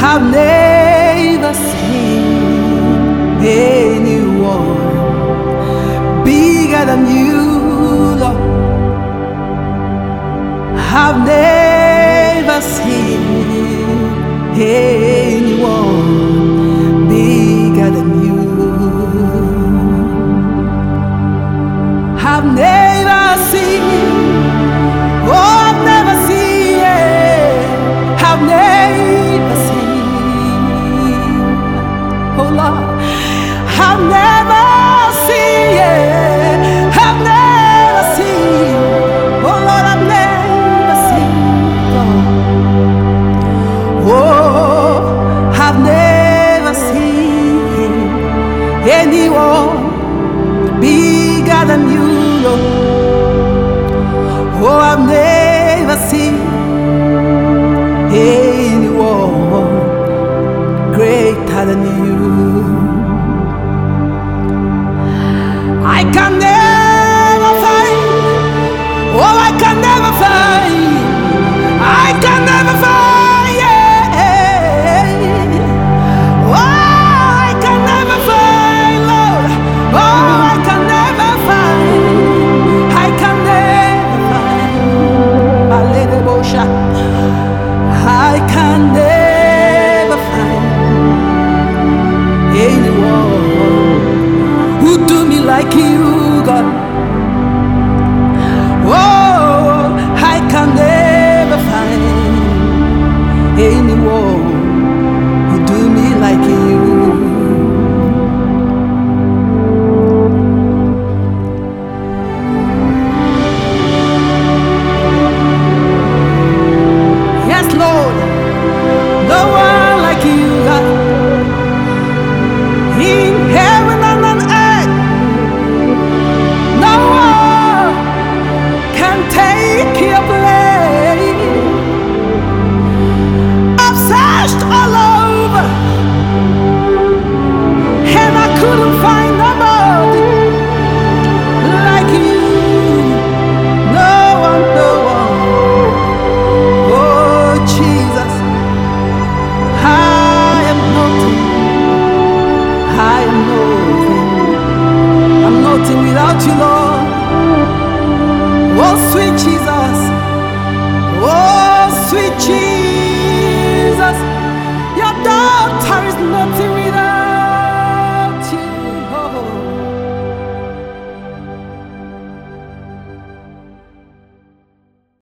I've never seen anyone bigger than you, Lord. I've never seen anyone bigger than you. I've never seen, oh, I've never seen, I've never seen, oh Lord, I've never seen, I've never seen, oh Lord, I've never seen, oh, I've never seen anyone bigger than you, Lord. Oh, I've never seen anyone greater than you. I can never find, oh, I can never find, I can never find, yeah. Oh, I can never find, Lord. Oh, I can never find, I can never find, my little bullshit. I can never find anyone who do me like you, God. Oh, I can never find anyone who do me like you. Yes, Lord, no one like you, God. In heaven and on earth, no one can take your place. I've searched all over, and I couldn't find nobody like you. No one, no one. Oh, Jesus, I am nothing. I am nothing. I'm nothing without you, Lord. Oh, sweet Jesus. Oh, sweet Jesus. Your daughter is nothing